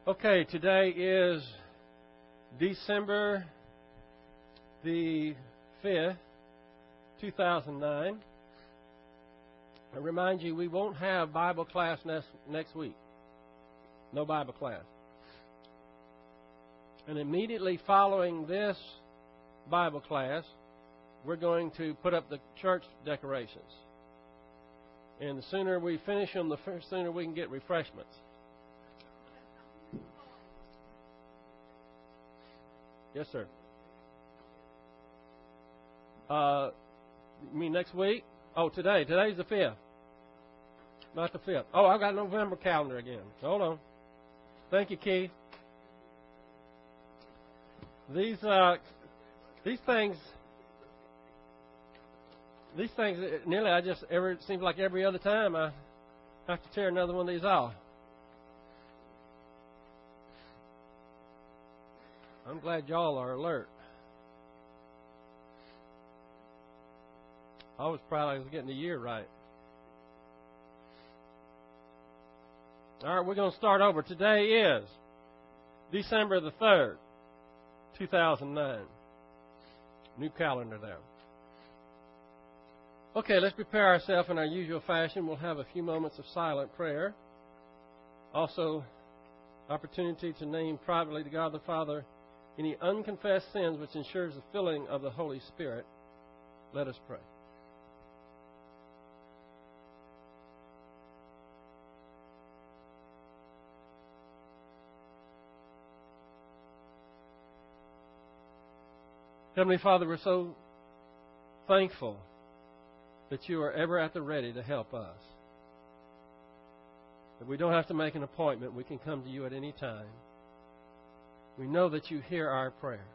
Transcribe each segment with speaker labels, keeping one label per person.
Speaker 1: Okay, today is December the 5th, 2009. I remind you, we won't have Bible class next week. No Bible class. And immediately following this Bible class, we're going to put up the church decorations. And the sooner we finish them, the sooner we can get refreshments. Yes, sir. You mean next week? Oh, today. Today's the 5th. Not the 5th. Oh, I've got November calendar again. Hold on. Thank you, Keith. These things, nearly it seems like every other time I have to tear another one of these off. I'm glad y'all are alert. I was proud I was getting the year right. All right, we're going to start over. Today is December the 3rd, 2009. New calendar there. Okay, let's prepare ourselves in our usual fashion. We'll have a few moments of silent prayer. Also, opportunity to name privately to God the Father any unconfessed sins which ensures the filling of the Holy Spirit. Let us pray. Heavenly Father, we're so thankful that you are ever at the ready to help us. That we don't have to make an appointment. We can come to you at any time. We know that you hear our prayer.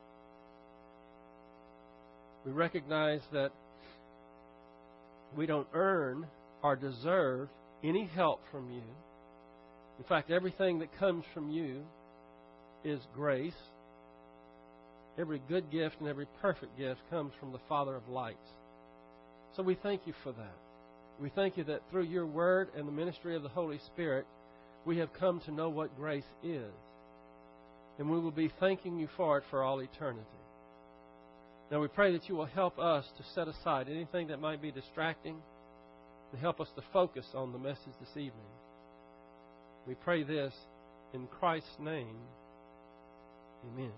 Speaker 1: We recognize that we don't earn or deserve any help from you. In fact, everything that comes from you is grace. Every good gift and every perfect gift comes from the Father of lights. So we thank you for that. We thank you that through your word and the ministry of the Holy Spirit, we have come to know what grace is. And we will be thanking you for it for all eternity. Now we pray that you will help us to set aside anything that might be distracting and help us to focus on the message this evening. We pray this in Christ's name. Amen.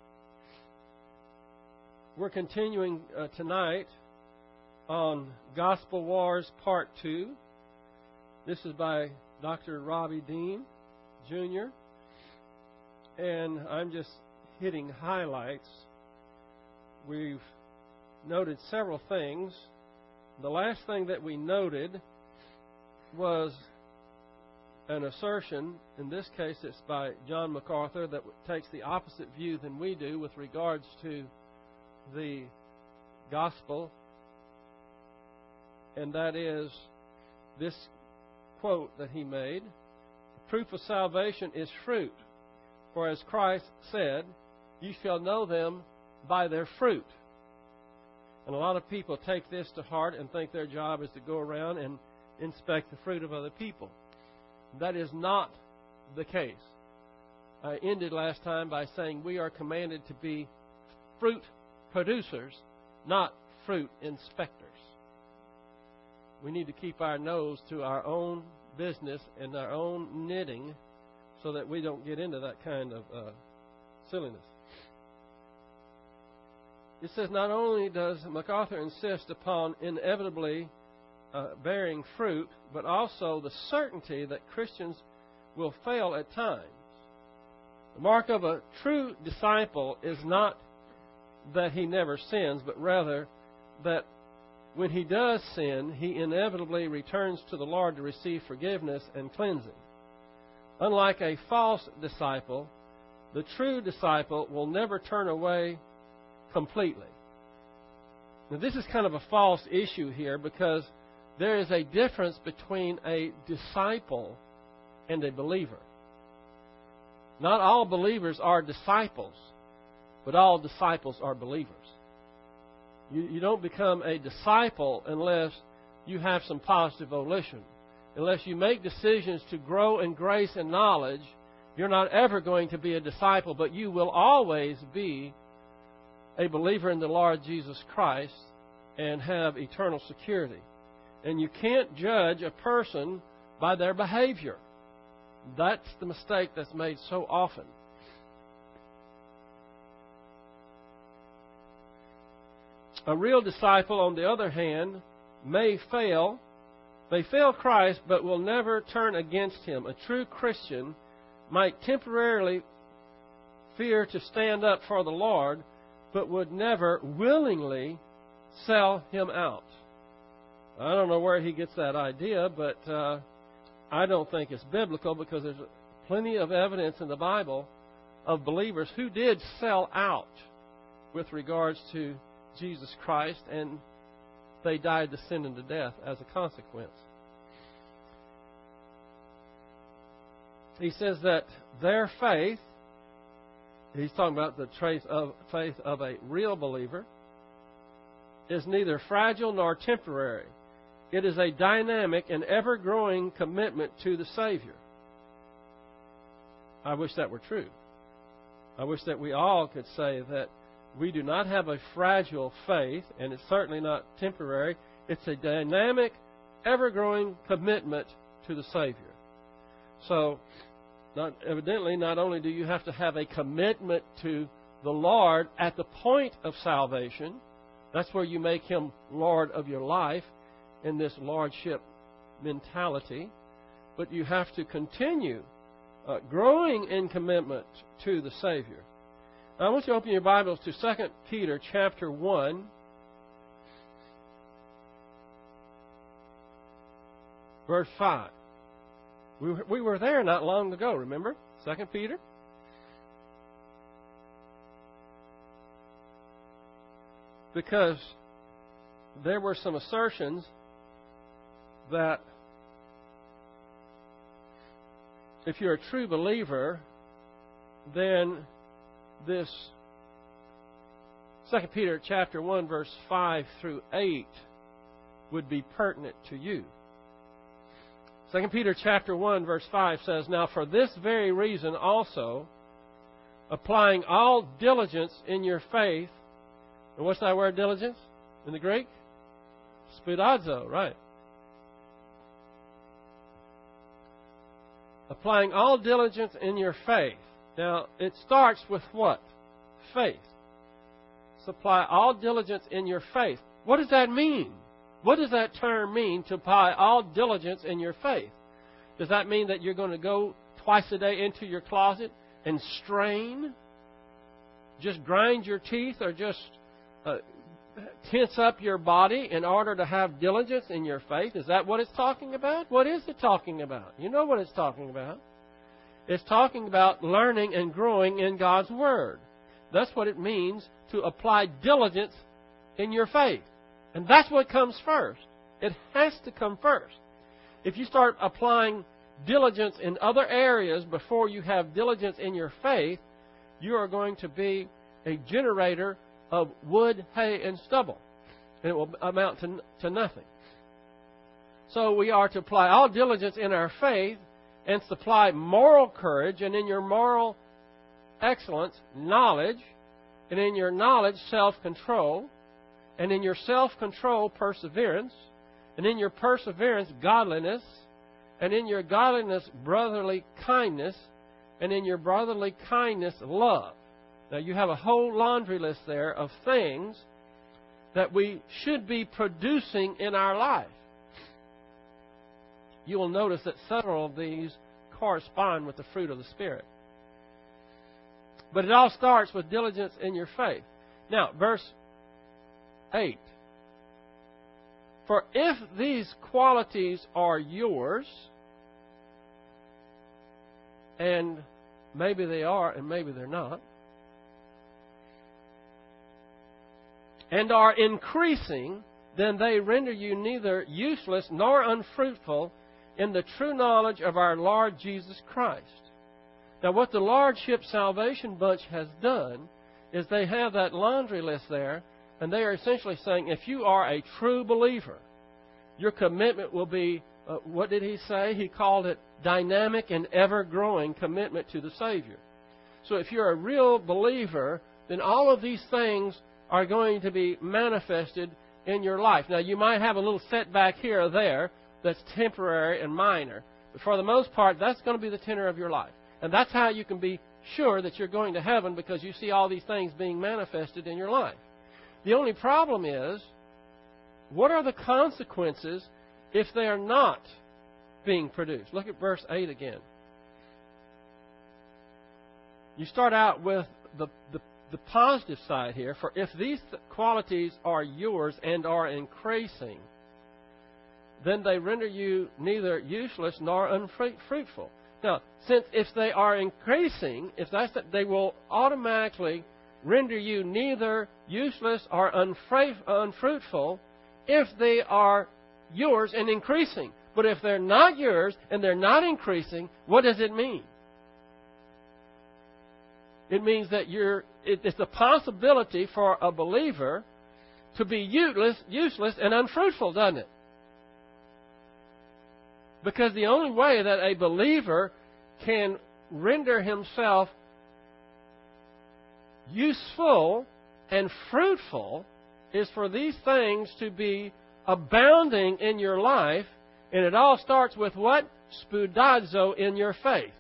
Speaker 1: We're continuing tonight on Gospel Wars Part 2. This is by Dr. Robbie Dean, Jr., and I'm just hitting highlights. We've noted several things. The last thing that we noted was an assertion, in this case it's by John MacArthur, that takes the opposite view than we do with regards to the gospel, and that is this quote that he made: "The proof of salvation is fruit, for as Christ said, you shall know them by their fruit." And a lot of people take this to heart and think their job is to go around and inspect the fruit of other people. That is not the case. I ended last time by saying we are commanded to be fruit producers, not fruit inspectors. We need to keep our nose to our own business and our own knitting so that we don't get into that kind of silliness. It says not only does MacArthur insist upon inevitably bearing fruit, but also the certainty that Christians will fail at times. The mark of a true disciple is not that he never sins, but rather that when he does sin, he inevitably returns to the Lord to receive forgiveness and cleansing. Unlike a false disciple, the true disciple will never turn away completely. Now, this is kind of a false issue here because there is a difference between a disciple and a believer. Not all believers are disciples, but all disciples are believers. You don't become a disciple unless you have some positive volition. Unless you make decisions to grow in grace and knowledge You're not ever going to be a disciple, but you will always be a believer in the Lord Jesus Christ and have eternal security. And you can't judge a person by their behavior. That's the mistake that's made so often. A real disciple, on the other hand, may fail Christ, but will never turn against Him. A true Christian might temporarily fear to stand up for the Lord, but would never willingly sell Him out. I don't know where he gets that idea, but I don't think it's biblical, because there's plenty of evidence in the Bible of believers who did sell out with regards to Jesus Christ, and they died to sin and to death as a consequence. He says that their faith, he's talking about the trace of faith of a real believer, is neither fragile nor temporary. It is a dynamic and ever-growing commitment to the Savior. I wish that were true. I wish that we all could say that we do not have a fragile faith, and it's certainly not temporary. It's a dynamic, ever-growing commitment to the Savior. So, evidently, not only do you have to have a commitment to the Lord at the point of salvation, that's where you make Him Lord of your life in this lordship mentality, but you have to continue growing in commitment to the Savior. Now, I want you to open your Bibles to 2 Peter chapter 1, verse 5. We were there not long ago, remember? 2 Peter. Because there were some assertions that if you're a true believer, then this 2 Peter chapter 1, verse 5 through 8 would be pertinent to you. 2 Peter chapter 1, verse 5 says, "Now for this very reason also, applying all diligence in your faith," and what's that word, diligence, in the Greek? Spoudazo, right. Applying all diligence in your faith. Now, it starts with what? Faith. Supply all diligence in your faith. What does that mean? What does that term mean, to apply all diligence in your faith? Does that mean that you're going to go twice a day into your closet and strain? Just grind your teeth, or just tense up your body in order to have diligence in your faith? Is that what it's talking about? What is it talking about? You know what it's talking about. It's talking about learning and growing in God's Word. That's what it means to apply diligence in your faith. And that's what comes first. It has to come first. If you start applying diligence in other areas before you have diligence in your faith, you are going to be a generator of wood, hay, and stubble. And it will amount to nothing. So we are to apply all diligence in our faith and supply moral courage, and in your moral excellence, knowledge, and in your knowledge, self-control, and in your self-control, perseverance, and in your perseverance, godliness, and in your godliness, brotherly kindness, and in your brotherly kindness, love. Now, you have a whole laundry list there of things that we should be producing in our life. You will notice that several of these correspond with the fruit of the Spirit. But it all starts with diligence in your faith. Now, verse 8. "For if these qualities are yours," and maybe they are and maybe they're not, "and are increasing, then they render you neither useless nor unfruitful in the true knowledge of our Lord Jesus Christ." Now, what the Lordship Salvation Bunch has done is they have that laundry list there, and they are essentially saying, if you are a true believer, your commitment will be what did he say? He called it dynamic and ever-growing commitment to the Savior. So if you're a real believer, then all of these things are going to be manifested in your life. Now, you might have a little setback here or there that's temporary and minor. But for the most part, that's going to be the tenor of your life. And that's how you can be sure that you're going to heaven, because you see all these things being manifested in your life. The only problem is, what are the consequences if they are not being produced? Look at verse 8 again. You start out with the positive side here. For if these qualities are yours and are increasing, then they render you neither useless nor unfruitful. Now, since if they are increasing, if that's they will automatically render you neither useless or unfruitful if they are yours and increasing. But if they're not yours and they're not increasing, what does it mean? It means that it's a possibility for a believer to be useless and unfruitful, doesn't it? Because the only way that a believer can render himself useful and fruitful is for these things to be abounding in your life. And it all starts with what? Spoudazo, in your faith.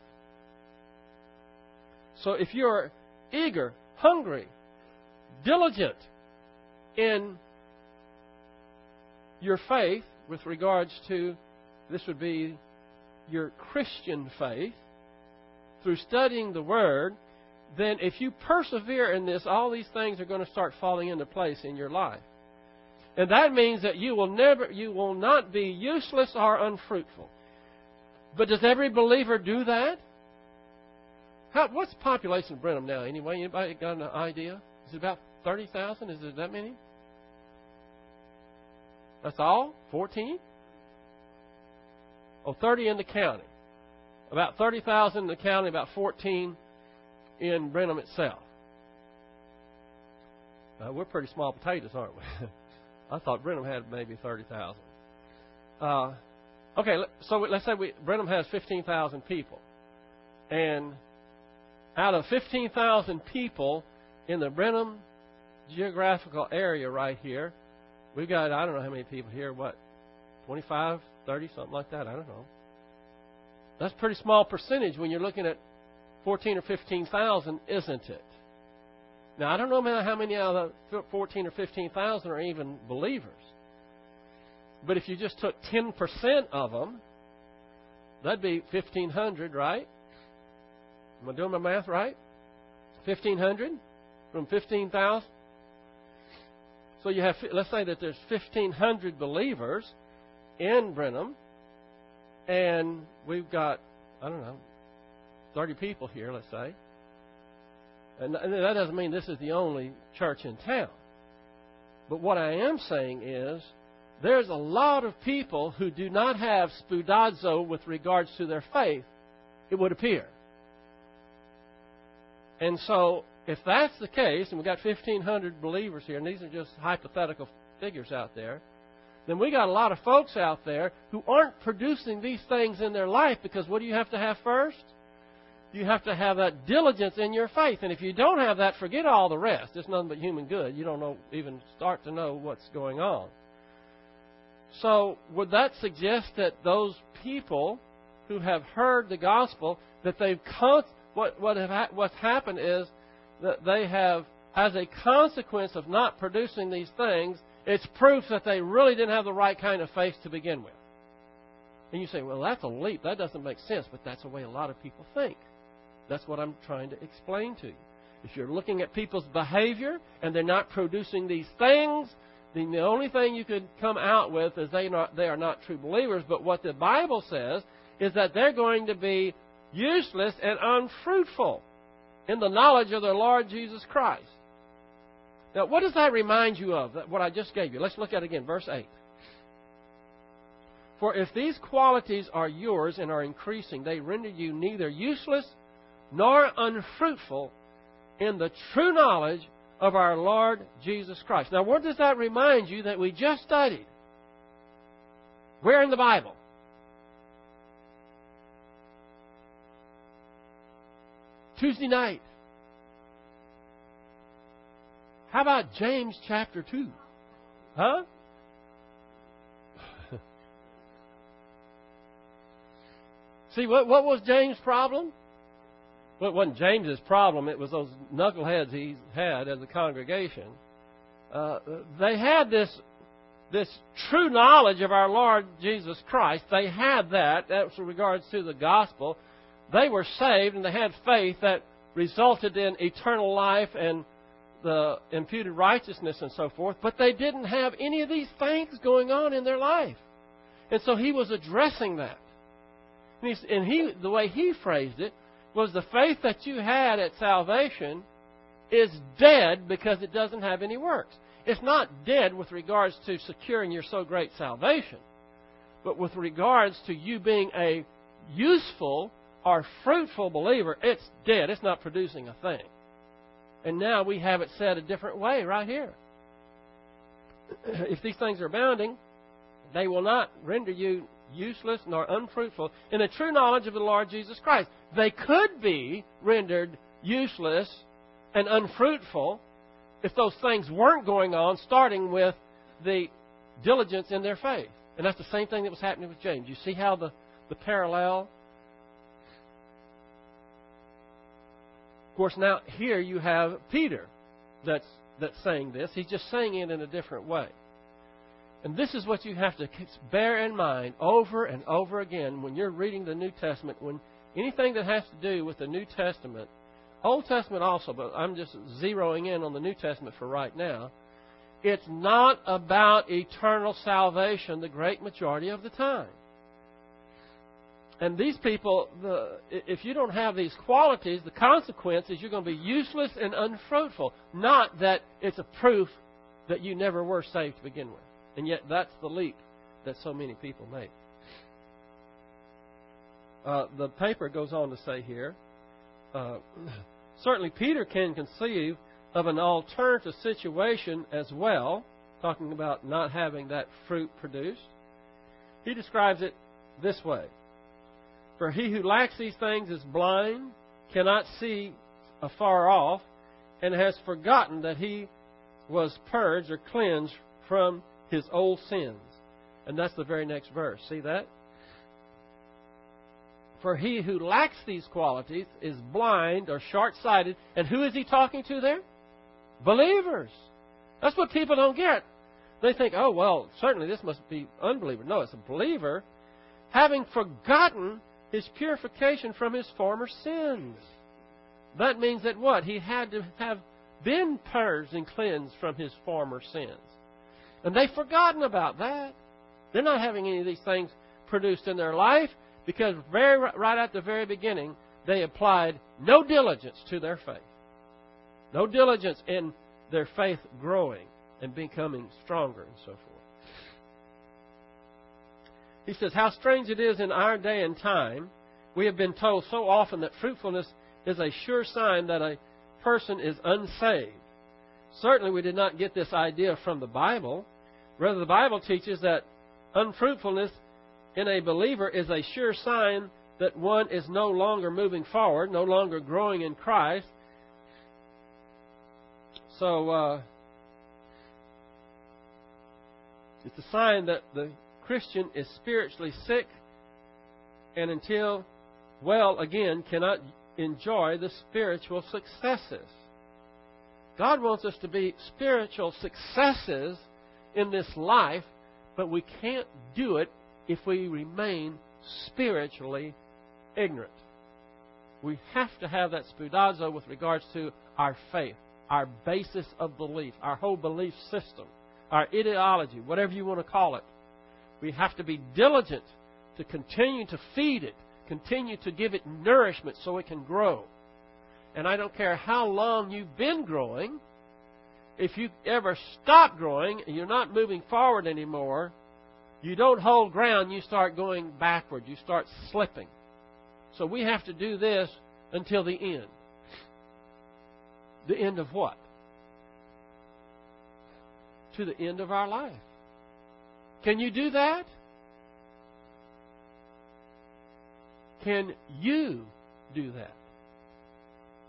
Speaker 1: So if you're eager, hungry, diligent in your faith with regards to, this would be your Christian faith, through studying the Word, then if you persevere in this, all these things are going to start falling into place in your life. And that means that you will not be useless or unfruitful. But does every believer do that? What's the population of Brenham now anyway? Anybody got an idea? Is it about 30,000? Is it that many? That's all? 14? Oh, 30 in the county. About 30,000 in the county, about 14 in Brenham itself. We're pretty small potatoes, aren't we? I thought Brenham had maybe 30,000. Okay, so let's say Brenham has 15,000 people. And out of 15,000 people in the Brenham geographical area right here, we've got, I don't know how many people here, 25, 30, something like that, I don't know. That's a pretty small percentage when you're looking at 14 or 15,000, isn't it? Now, I don't know how many out of the 14 or 15,000 are even believers. But if you just took 10% of them, that'd be 1,500, right? Am I doing my math right? 1,500 from 15,000. So you have, let's say that there's 1,500 believers in Brenham, and we've got, 30 people here, let's say. And that doesn't mean this is the only church in town. But what I am saying is, there's a lot of people who do not have spoudazo with regards to their faith, it would appear. And so, if that's the case, and we've got 1,500 believers here, and these are just hypothetical figures out there, then we got a lot of folks out there who aren't producing these things in their life, because what do you have to have first? You have to have that diligence in your faith. And if you don't have that, forget all the rest. It's nothing but human good. You don't even start to know what's going on. So would that suggest that those people who have heard the gospel, that what's happened is that they have, as a consequence of not producing these things, it's proof that they really didn't have the right kind of faith to begin with. And you say, well, that's a leap. That doesn't make sense. But that's the way a lot of people think. That's what I'm trying to explain to you. If you're looking at people's behavior and they're not producing these things, then the only thing you could come out with is they are not true believers. But what the Bible says is that they're going to be useless and unfruitful in the knowledge of their Lord Jesus Christ. Now, what does that remind you of, what I just gave you? Let's look at it again, verse 8. For if these qualities are yours and are increasing, they render you neither useless nor unfruitful in the true knowledge of our Lord Jesus Christ. Now, what does that remind you that we just studied? Where in the Bible? Tuesday night. How about James chapter 2? Huh? See, what was James' problem? Well, it wasn't James's problem. It was those knuckleheads he had as a congregation. They had this true knowledge of our Lord Jesus Christ. They had that. That was in regards to the gospel. They were saved and they had faith that resulted in eternal life and the imputed righteousness and so forth. But they didn't have any of these things going on in their life. And so he was addressing that. And the way he phrased it was the faith that you had at salvation is dead because it doesn't have any works. It's not dead with regards to securing your so great salvation, but with regards to you being a useful or fruitful believer, it's dead. It's not producing a thing. And now we have it said a different way right here. If these things are abounding, they will not render you useless nor unfruitful in a true knowledge of the Lord Jesus Christ. They could be rendered useless and unfruitful if those things weren't going on, starting with the diligence in their faith. And that's the same thing that was happening with James. You see how the parallel? Of course, now here you have Peter that's saying this. He's just saying it in a different way. And this is what you have to bear in mind over and over again when you're reading the New Testament. When anything that has to do with the New Testament, Old Testament also, but I'm just zeroing in on the New Testament for right now. It's not about eternal salvation the great majority of the time. And these people, if you don't have these qualities, the consequence is you're going to be useless and unfruitful. Not that it's a proof that you never were saved to begin with. And yet that's the leap that so many people make. The paper goes on to say here, certainly Peter can conceive of an alternative situation as well, talking about not having that fruit produced. He describes it this way. For he who lacks these things is blind, cannot see afar off, and has forgotten that he was purged or cleansed from his old sins. And that's the very next verse. See that? For he who lacks these qualities is blind or short-sighted. And who is he talking to there? Believers. That's what people don't get. They think, oh, well, certainly this must be unbeliever. No, it's a believer having forgotten his purification from his former sins. That means that what? He had to have been purged and cleansed from his former sins. And they've forgotten about that. They're not having any of these things produced in their life because right at the very beginning, they applied no diligence to their faith. No diligence in their faith growing and becoming stronger and so forth. He says, how strange it is in our day and time, we have been told so often that fruitfulness is a sure sign that a person is unsaved. Certainly we did not get this idea from the Bible. Rather, the Bible teaches that unfruitfulness in a believer is a sure sign that one is no longer moving forward, no longer growing in Christ. So, it's a sign that the Christian is spiritually sick and until well again cannot enjoy the spiritual successes. God wants us to be spiritual successes in this life, but we can't do it if we remain spiritually ignorant. We have to have that spoudazo with regards to our faith, our basis of belief, our whole belief system, our ideology, whatever you want to call it. We have to be diligent to continue to feed it, continue to give it nourishment so it can grow. And I don't care how long you've been growing, if you ever stop growing and you're not moving forward anymore, you don't hold ground, you start going backward, you start slipping. So we have to do this until the end. The end of what? To the end of our life. Can you do that? Can you do that?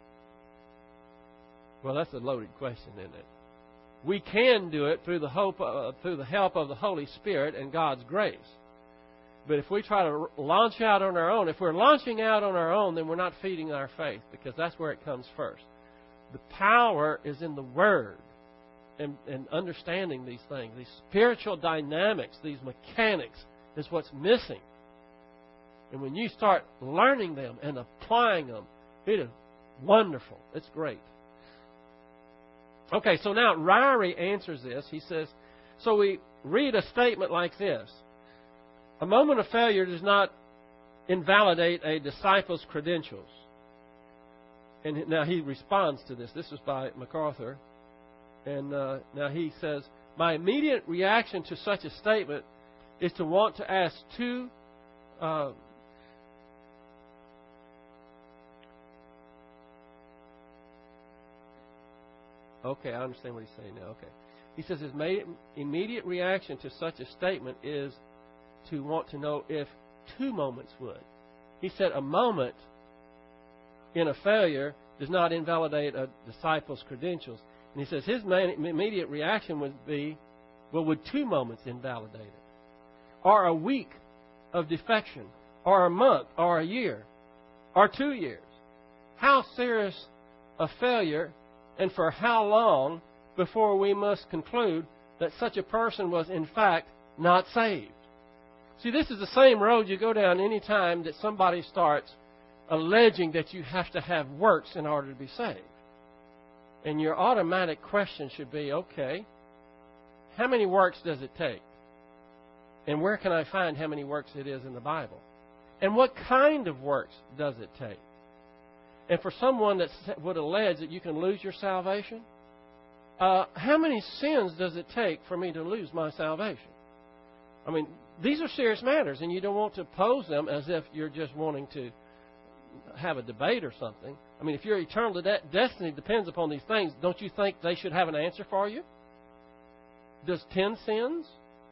Speaker 1: Well, that's a loaded question, isn't it? We can do it through the help of the Holy Spirit and God's grace. But if we try to launch out on our own, if we're launching out on our own, then we're not feeding our faith, because that's where it comes first. The power is in the Word and understanding these things. These spiritual dynamics, these mechanics is what's missing. And when you start learning them and applying them, it is wonderful. It's great. Okay, so now Ryrie answers this. He says, so we read a statement like this. A moment of failure does not invalidate a disciple's credentials. And now he responds to this. This is by MacArthur. And now he says, my immediate reaction to such a statement is to want to ask two okay, I understand what he's saying now. Okay. He says his immediate reaction to such a statement is to want to know if two moments would. He said a moment in a failure does not invalidate a disciple's credentials. And he says his immediate reaction would be, well, would two moments invalidate it? Or a week of defection? Or a month? Or a year? Or 2 years? How serious a failure, and for how long before we must conclude that such a person was in fact not saved? See, this is the same road you go down any time that somebody starts alleging that you have to have works in order to be saved. And your automatic question should be, okay, how many works does it take? And where can I find how many works it is in the Bible? And what kind of works does it take? And for someone that would allege that you can lose your salvation, how many sins does it take for me to lose my salvation? I mean, these are serious matters, and you don't want to pose them as if you're just wanting to have a debate or something. I mean, if your eternal destiny depends upon these things, don't you think they should have an answer for you? Does 10 sins?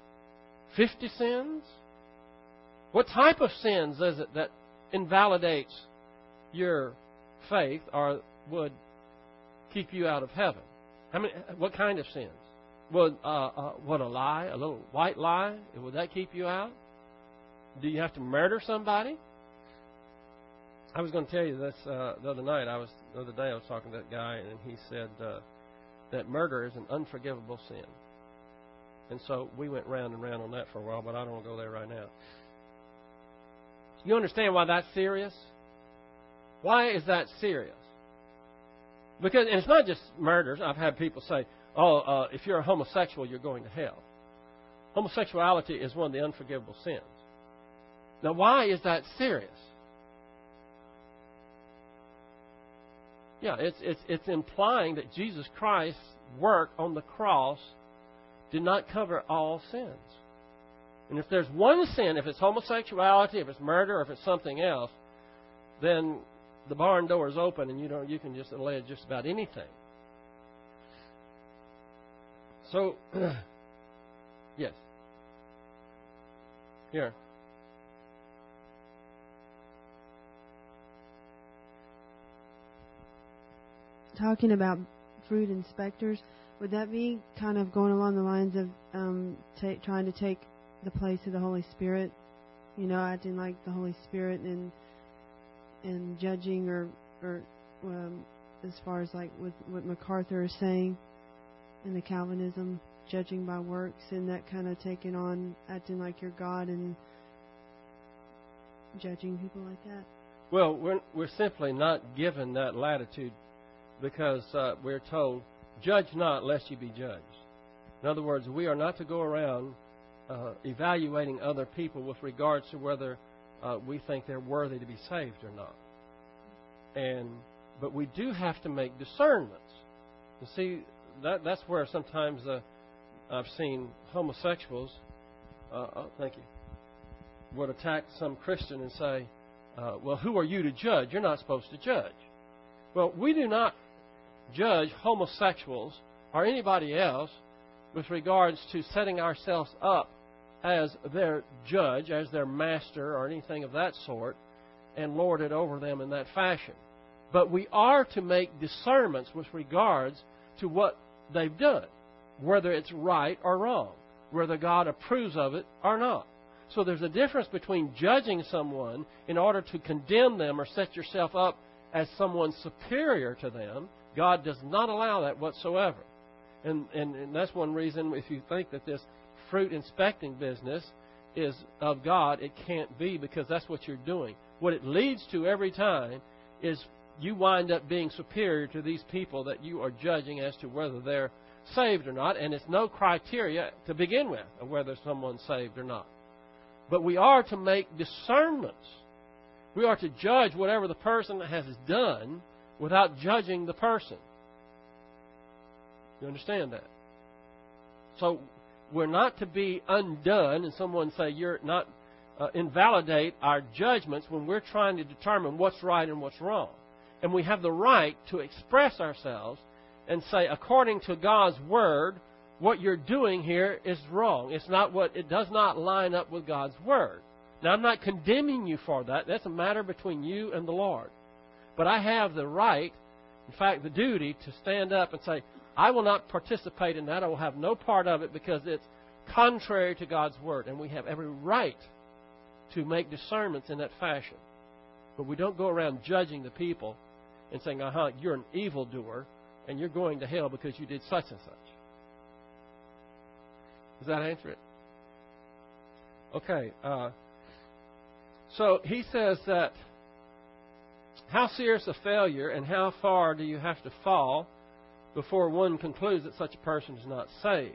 Speaker 1: 50 sins? What type of sins is it that invalidates your faith or would keep you out of heaven? What kind of sins? Would a lie, a little white lie, would that keep you out? Do you have to murder somebody? I was going to tell you this the other day. I was talking to that guy, and he said that murder is an unforgivable sin. And so we went round and round on that for a while, but I don't want to go there right now. You understand why that's serious? Why is that serious? Because, and it's not just murders. I've had people say, if you're a homosexual, you're going to hell. Homosexuality is one of the unforgivable sins. Now, why is that serious? Yeah, it's implying that Jesus Christ's work on the cross did not cover all sins. And if there's one sin, if it's homosexuality, if it's murder, or if it's something else, then the barn door is open, and you can just allege just about anything. So, yes. Here.
Speaker 2: Talking about fruit inspectors, would that be kind of going along the lines of trying to take the place of the Holy Spirit? You know, acting like the Holy Spirit and judging or as far as like with what MacArthur is saying in the Calvinism, judging by works, and that kind of taking on acting like you're God and judging people like that?
Speaker 1: Well, we're simply not given that latitude because we're told, judge not lest you be judged. In other words, we are not to go around evaluating other people with regards to whether we think they're worthy to be saved or not. But we do have to make discernments. You see, that's where sometimes I've seen homosexuals, thank you, would attack some Christian and say, well, who are you to judge? You're not supposed to judge. Well, we do not judge homosexuals or anybody else with regards to setting ourselves up as their judge, as their master, or anything of that sort, and lord it over them in that fashion. But we are to make discernments with regards to what they've done, whether it's right or wrong, whether God approves of it or not. So there's a difference between judging someone in order to condemn them or set yourself up as someone superior to them. God does not allow that whatsoever. And that's one reason, if you think that this fruit inspecting business is of God, it can't be, because that's what you're doing. What it leads to every time is you wind up being superior to these people that you are judging as to whether they're saved or not, and it's no criteria to begin with of whether someone's saved or not. But we are to make discernments. We are to judge whatever the person has done without judging the person. You understand that? So we're not to be undone, and someone say you're not invalidate our judgments when we're trying to determine what's right and what's wrong. And we have the right to express ourselves and say, according to God's Word, what you're doing here is wrong. It does not line up with God's Word. Now, I'm not condemning you for that. That's a matter between you and the Lord. But I have the right, in fact, the duty, to stand up and say, I will not participate in that. I will have no part of it because it's contrary to God's Word. And we have every right to make discernments in that fashion. But we don't go around judging the people and saying, you're an evildoer and you're going to hell because you did such and such. Does that answer it? Okay. So he says that, how serious a failure and how far do you have to fall before one concludes that such a person is not saved?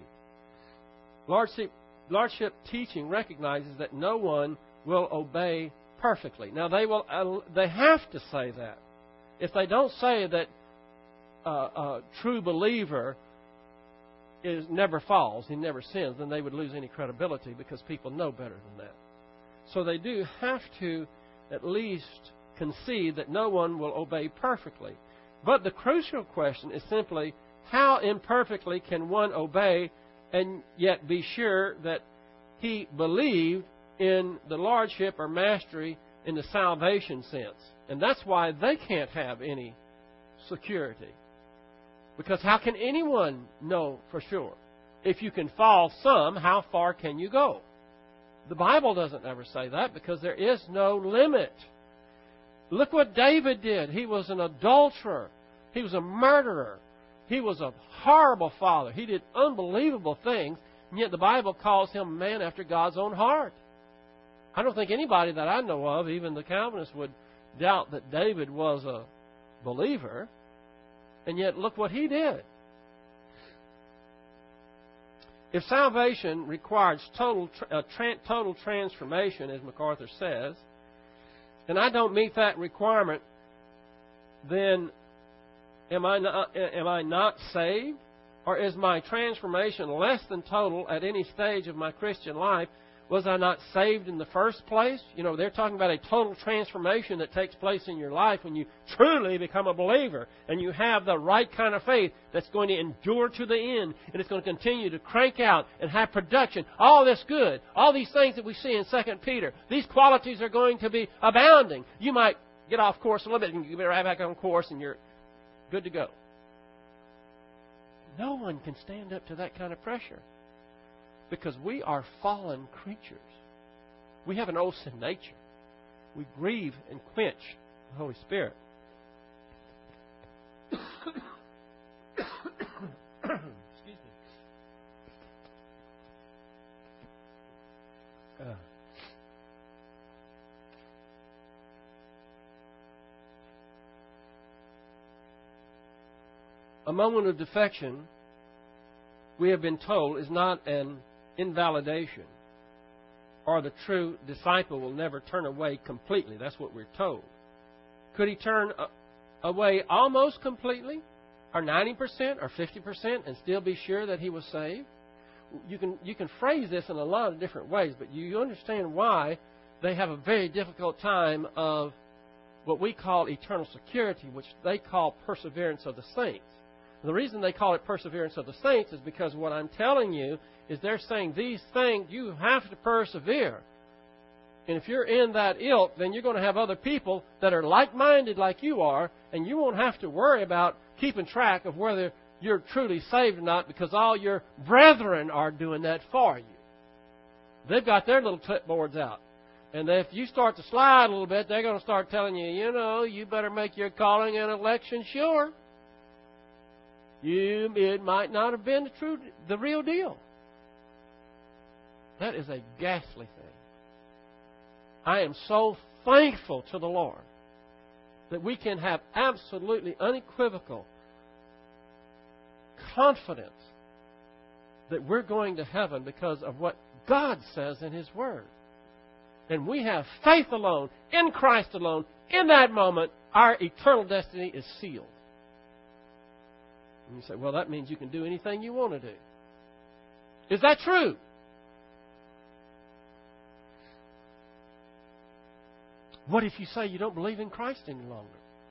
Speaker 1: Lordship teaching recognizes that no one will obey perfectly. Now, they have to say that. If they don't say that a true believer never falls, he never sins, then they would lose any credibility because people know better than that. So they do have to at least concede that no one will obey perfectly. But the crucial question is simply, how imperfectly can one obey and yet be sure that he believed in the lordship or mastery in the salvation sense? And that's why they can't have any security. Because how can anyone know for sure? If you can fall some, how far can you go? The Bible doesn't ever say that because there is no limit. Look what David did. He was an adulterer. He was a murderer. He was a horrible father. He did unbelievable things, and yet the Bible calls him a man after God's own heart. I don't think anybody that I know of, even the Calvinists, would doubt that David was a believer, and yet look what he did. If salvation requires total transformation, as MacArthur says, and I don't meet that requirement, then am I not saved? Or is my transformation less than total at any stage of my Christian life? Was I not saved in the first place? You know, they're talking about a total transformation that takes place in your life when you truly become a believer and you have the right kind of faith that's going to endure to the end, and it's going to continue to crank out and have production. All this good, all these things that we see in 2 Peter, these qualities are going to be abounding. You might get off course a little bit and you get right back on course and you're good to go. No one can stand up to that kind of pressure. Because we are fallen creatures. We have an old sin nature. We grieve and quench the Holy Spirit. Excuse me. A moment of defection, we have been told, is not an invalidation, or the true disciple will never turn away completely. That's what we're told. Could he turn away almost completely, or 90%, or 50%, and still be sure that he was saved? You can phrase this in a lot of different ways, but you understand why they have a very difficult time of what we call eternal security, which they call perseverance of the saints. The reason they call it perseverance of the saints is because what I'm telling you is they're saying these things, you have to persevere. And if you're in that ilk, then you're going to have other people that are like-minded like you are, and you won't have to worry about keeping track of whether you're truly saved or not, because all your brethren are doing that for you. They've got their little clipboards out. And if you start to slide a little bit, they're going to start telling you, you better make your calling and election sure. It might not have been the real deal. That is a ghastly thing. I am so thankful to the Lord that we can have absolutely unequivocal confidence that we're going to heaven because of what God says in His Word. And we have faith alone, in Christ alone. In that moment, our eternal destiny is sealed. And you say, well, that means you can do anything you want to do. Is that true? What if you say you don't believe in Christ any longer?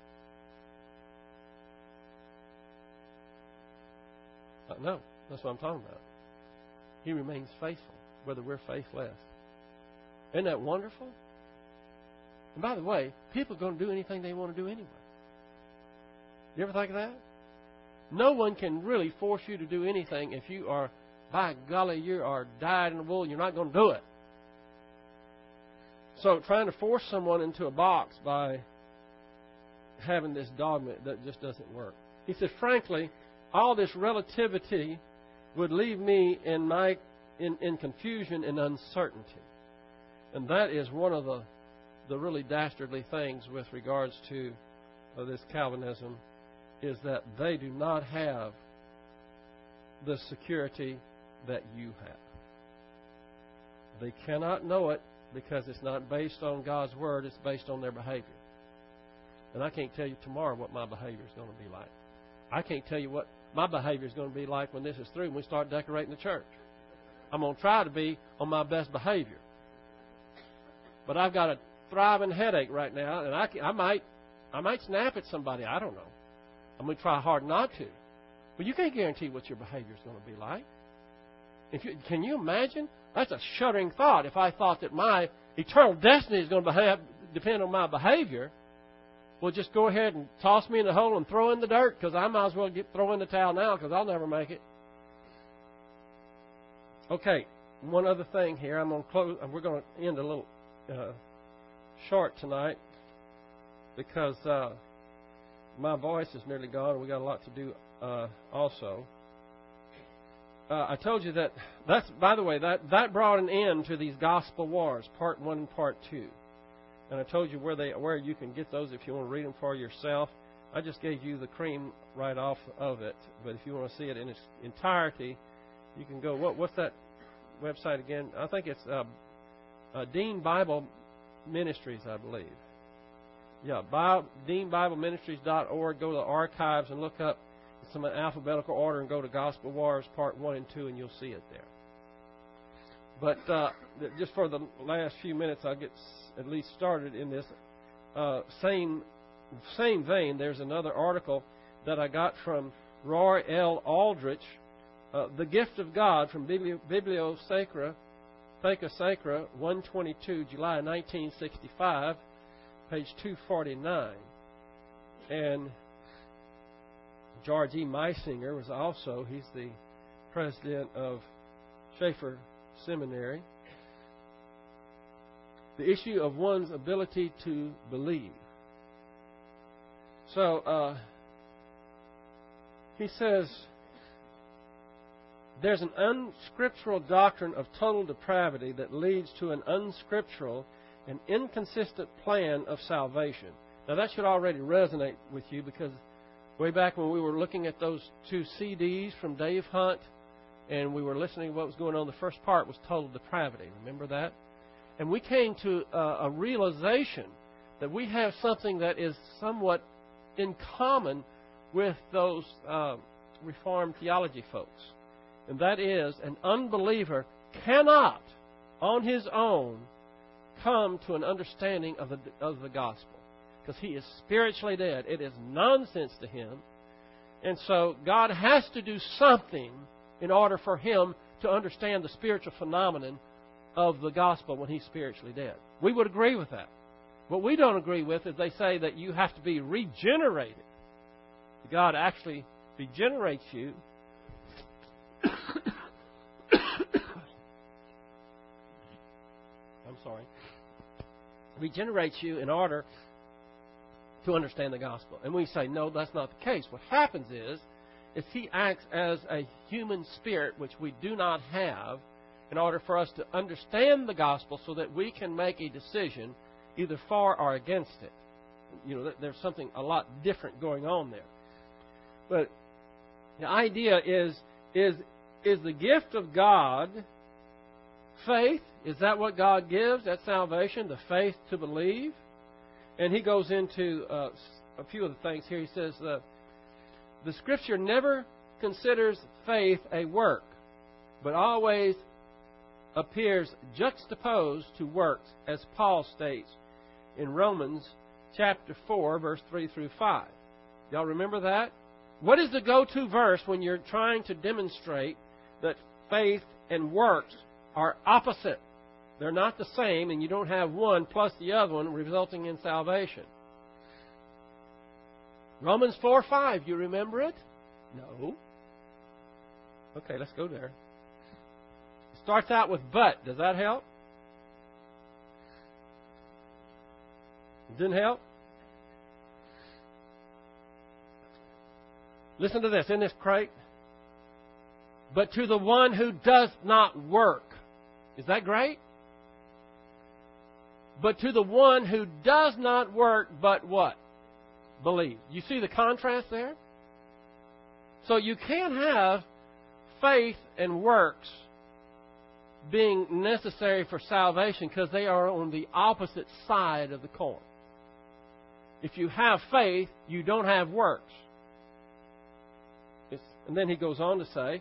Speaker 1: No, that's what I'm talking about. He remains faithful, whether we're faithless. Isn't that wonderful? And by the way, people are going to do anything they want to do anyway. You ever think of that? No one can really force you to do anything if you are, by golly, you are dyed in the wool and you're not going to do it. So trying to force someone into a box by having this dogma, that just doesn't work. He said, frankly, all this relativity would leave me in confusion and uncertainty. And that is one of the really dastardly things with regards to this Calvinism, is that they do not have the security that you have. They cannot know it because it's not based on God's Word, it's based on their behavior. And I can't tell you tomorrow what my behavior is going to be like. I can't tell you what my behavior is going to be like when this is through and we start decorating the church. I'm going to try to be on my best behavior. But I've got a thriving headache right now, and I might snap at somebody. I don't know. I'm going to try hard not to. But you can't guarantee what your behavior is going to be like. Can you imagine? That's a shuddering thought. If I thought that my eternal destiny is going to depend on my behavior, well, just go ahead and toss me in the hole and throw in the dirt, because I might as well throw in the towel now, because I'll never make it. Okay, one other thing here. I'm going to close. We're going to end a little short tonight because my voice is nearly gone, and we got a lot to do also. I told you that's, by the way, that brought an end to these gospel wars, part 1 and part 2. And I told you where you can get those if you want to read them for yourself. I just gave you the cream right off of it, but if you want to see it in its entirety, you can go. What's that website again? I think it's Dean Bible Ministries, I believe. Yeah, DeanBibleMinistries.org. Go to the archives and look up some alphabetical order and go to Gospel Wars Part 1 and 2, and you'll see it there. But just for the last few minutes, I'll get at least started in this. Same vein, there's another article that I got from Roy L. Aldrich, The Gift of God, from Biblio Sacra, Theka Sacra, 122, July 1965, page 249. And George E. Meisinger was also, he's the president of Schaeffer Seminary. The issue of one's ability to believe. So, he says, there's an unscriptural doctrine of total depravity that leads to an unscriptural and inconsistent plan of salvation. Now, that should already resonate with you, because way back when we were looking at those 2 CDs from Dave Hunt and we were listening to what was going on, the first part was total depravity. Remember that? And we came to a realization that we have something that is somewhat in common with those Reformed theology folks. And that is, an unbeliever cannot, on his own, come to an understanding of the gospel, because he is spiritually dead. It is nonsense to him. And so God has to do something in order for him to understand the spiritual phenomenon of the gospel when he's spiritually dead. We would agree with that. What we don't agree with is they say that you have to be regenerated. God actually regenerates you. I'm sorry. Regenerates you in order to understand the gospel. And we say, no, that's not the case. What happens is He acts as a human spirit, which we do not have, in order for us to understand the gospel so that we can make a decision either for or against it. You know, there's something a lot different going on there. But the idea is the gift of God faith? Is that what God gives at salvation, the faith to believe? And he goes into a few of the things here. He says, the Scripture never considers faith a work, but always appears juxtaposed to works, as Paul states in Romans chapter 4, verse 3 through 5. Y'all remember that? What is the go-to verse when you're trying to demonstrate that faith and works are opposite? They're not the same, and you don't have one plus the other one resulting in salvation. Romans 4:5, you remember it? No. Okay, let's go there. It starts out with but. Does that help? It didn't help? Listen to this. Isn't this great? But to the one who does not work. Is that great? But to the one who does not work, but what? Believe. You see the contrast there? So you can't have faith and works being necessary for salvation because they are on the opposite side of the coin. If you have faith, you don't have works. And then he goes on to say,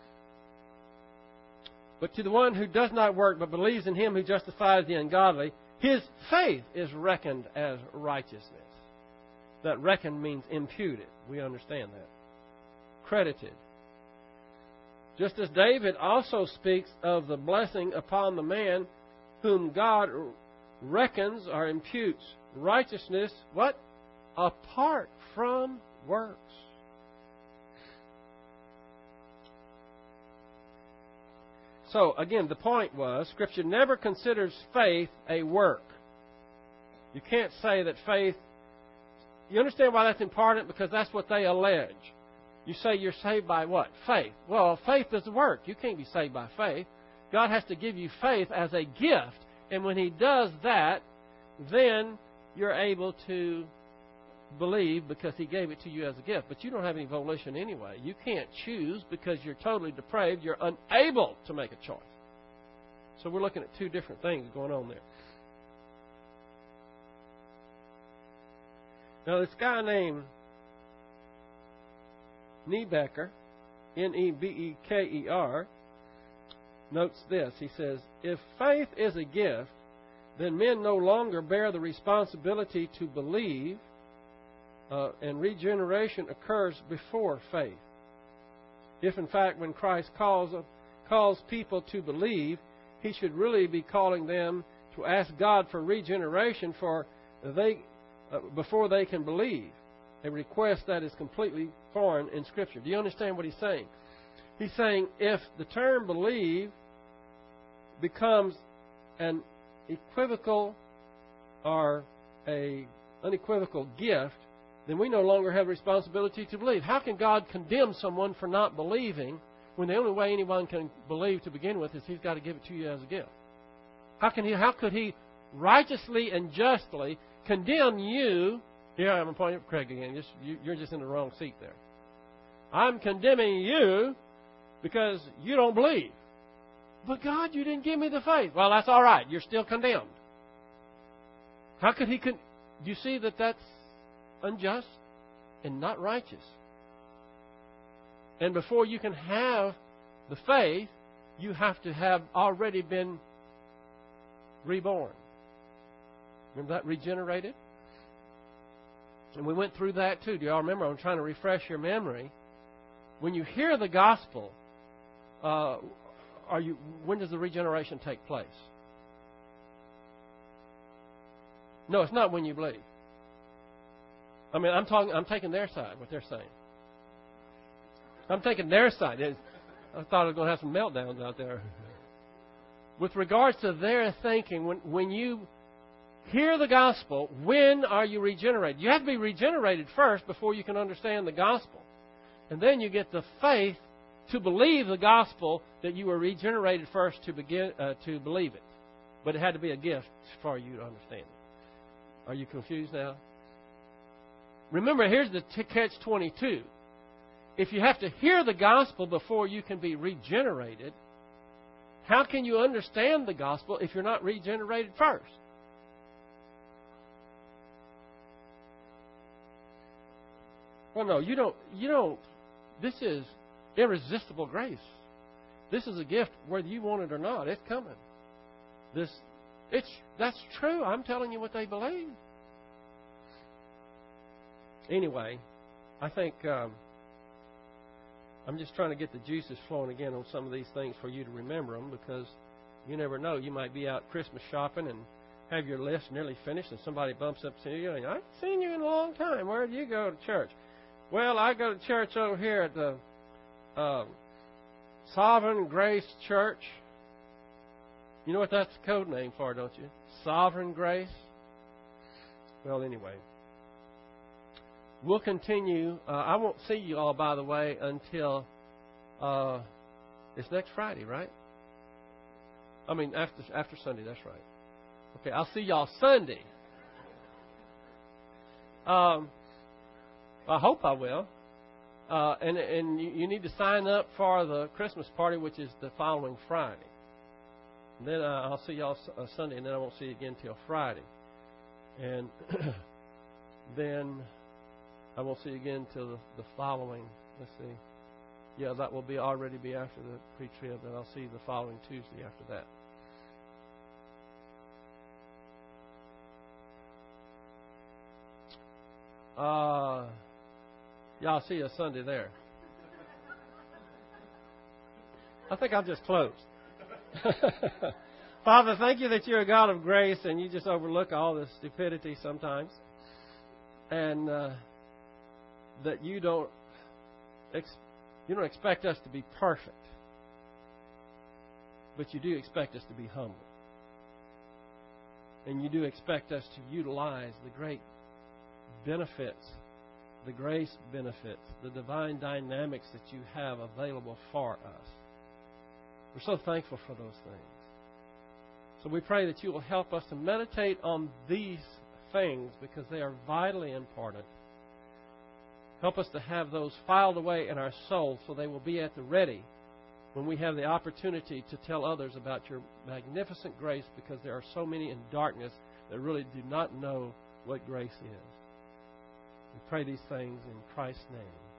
Speaker 1: but to the one who does not work but believes in Him who justifies the ungodly, his faith is reckoned as righteousness. That reckoned means imputed. We understand that. Credited. Just as David also speaks of the blessing upon the man whom God reckons or imputes righteousness, what? Apart from works. So, again, the point was, Scripture never considers faith a work. You can't say that faith... You understand why that's important? Because that's what they allege. You say you're saved by what? Faith. Well, faith is a work. You can't be saved by faith. God has to give you faith as a gift. And when He does that, then you're able to believe because He gave it to you as a gift. But you don't have any volition anyway. You can't choose because you're totally depraved. You're unable to make a choice. So we're looking at two different things going on there. Now this guy named Niebecker, Nebeker, notes this. He says, if faith is a gift, then men no longer bear the responsibility to believe, and regeneration occurs before faith. If, in fact, when Christ calls people to believe, He should really be calling them to ask God for regeneration before they can believe. A request that is completely foreign in Scripture. Do you understand what he's saying? He's saying if the term believe becomes an equivocal or an unequivocal gift, then we no longer have responsibility to believe. How can God condemn someone for not believing when the only way anyone can believe to begin with is He's got to give it to you as a gift? How could He righteously and justly condemn you? Here I'm pointing at Craig again. You're just in the wrong seat there. I'm condemning you because you don't believe. But God, you didn't give me the faith. Well, that's all right. You're still condemned. How could He... Do you see that that's unjust and not righteous? And before you can have the faith, you have to have already been reborn. Remember that? Regenerated? And we went through that too. Do y'all remember? I'm trying to refresh your memory. When you hear the gospel, when does the regeneration take place? No, it's not when you believe. I mean, I'm taking their side, what they're saying. I'm taking their side. I thought I was going to have some meltdowns out there. With regards to their thinking, when you hear the gospel, when are you regenerated? You have to be regenerated first before you can understand the gospel. And then you get the faith to believe the gospel that you were regenerated first to believe it. But it had to be a gift for you to understand it. Are you confused now? Remember, here's the catch-22. If you have to hear the gospel before you can be regenerated, how can you understand the gospel if you're not regenerated first? Well, no, you don't. This is irresistible grace. This is a gift, whether you want it or not. It's coming. That's true. I'm telling you what they believe. Anyway, I think I'm just trying to get the juices flowing again on some of these things for you to remember them, because you never know. You might be out Christmas shopping and have your list nearly finished, and somebody bumps up to you and I haven't seen you in a long time. Where do you go to church? Well, I go to church over here at the Sovereign Grace Church. You know what that's the code name for, don't you? Sovereign Grace. Well, anyway, we'll continue. I won't see you all, by the way, until it's next Friday, right? I mean, after Sunday, that's right. Okay, I'll see y'all Sunday. I hope I will. And you need to sign up for the Christmas party, which is the following Friday. And then I'll see y'all Sunday, and then I won't see you again till Friday. And then I won't see you again till the following. Let's see. Yeah, that will already be after the pre-trib. Then I'll see you the following Tuesday after that. Yeah, I'll see you Sunday there. I think I'll just close. Father, thank you that you're a God of grace and you just overlook all the stupidity sometimes. And that you don't expect us to be perfect. But you do expect us to be humble. And you do expect us to utilize the great benefits, the grace benefits, the divine dynamics that you have available for us. We're so thankful for those things. So we pray that you will help us to meditate on these things because they are vitally important. Help us to have those filed away in our soul so they will be at the ready when we have the opportunity to tell others about your magnificent grace, because there are so many in darkness that really do not know what grace is. We pray these things in Christ's name.